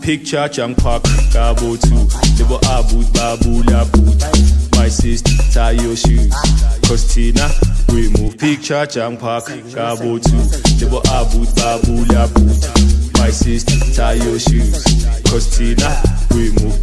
Picture Chang Park, Gabo 2. Libo Abut, Babula Boot. My sister, tie your shoes. Costina, remove. Picture Chang Park, Gabo 2. Libo Abut, Babula Boot. My sister, tie your shoes. Costina, remove.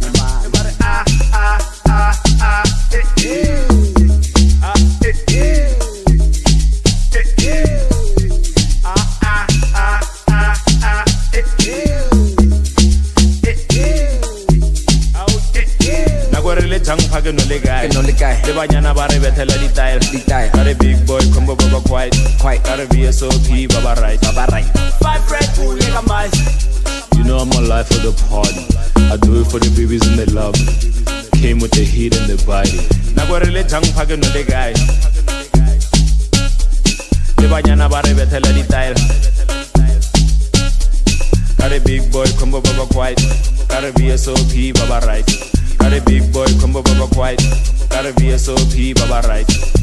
No le guy, the banyana bare betela di tire, got a big boy, combo baba quiet, got a VSOP, baba right. 5 Red Bull, nigga mice. You know I'm alive for the party. I do it for the babies and the love. Came with the heat and the body. Nagwarele jang page no le guy. The banyana bare betela di tire, got a big boy, combo baba quiet, got a VSOP, baba right. Got a big boy, combo baba quiet. Got a VSOP, baba right.